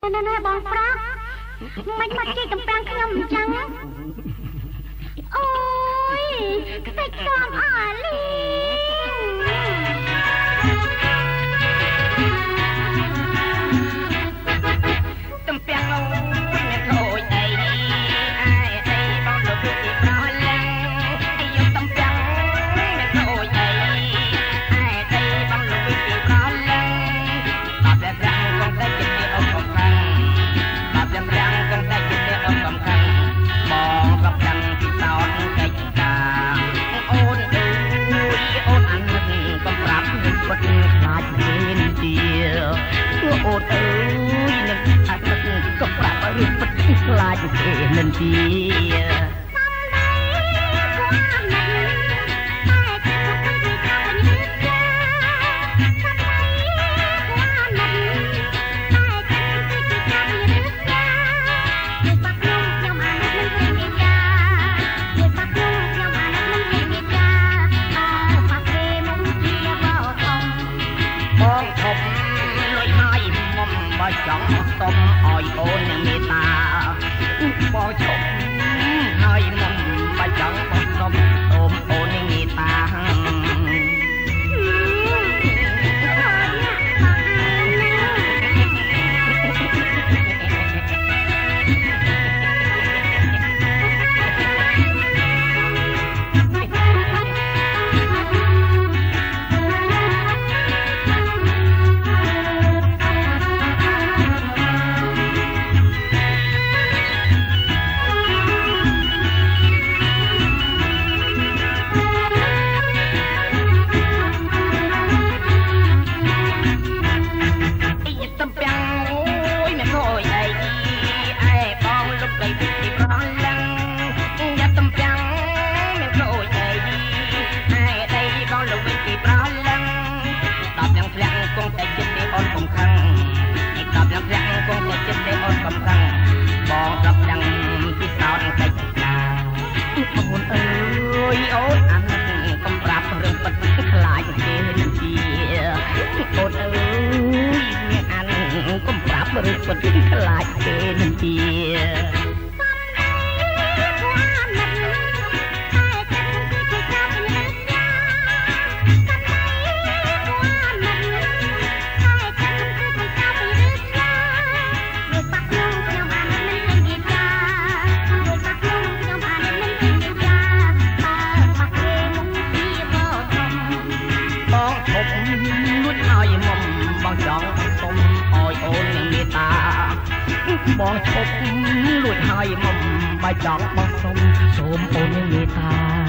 ណែបងប្រុសមិនមកជិះតំប្រាំងខ្ញុំអញ្ចឹងអូយខ្ទេចខ្ទាំអស់លីតំពាំងអូនអ្នកខូចអីបងលោកពីប្រឡាំងយកតំពាំងអ្នកខូចអីបងលោកពីប្រឡាំងបាប់តែប្រាំងគង់តែចិត្តអត់កំខាំងបាប់តែប្រាំងគង់តែចិត្តអត់កំខាំងបងប្រចាំពីតោនកិច្ចការអូនអើយអូនអានិតកំប្រាប់នឹងពិតខ្លាចមានទីអូនអើយនឹងអានិតកំប្រាប់រឿងពិតខ្លាចគេនឹងទីចង់សុំឲ្យអូនមេត្តាបងឈប់ហើយមុំបាច់ចង់បងសុំអូនមេត្តាបងรับดังที่สาวใจนาអូនអើយអូនអានិតកំប្រាប់រឿងពិតខ្លាចគេនឹងជាអូនអើយអានិតកំប្រាប់រឿងពិតខ្លាចគេនឹងជាបងឈប់លួចហើយមុំបាច់ចង់បងសុំសូមអូនមេត្តា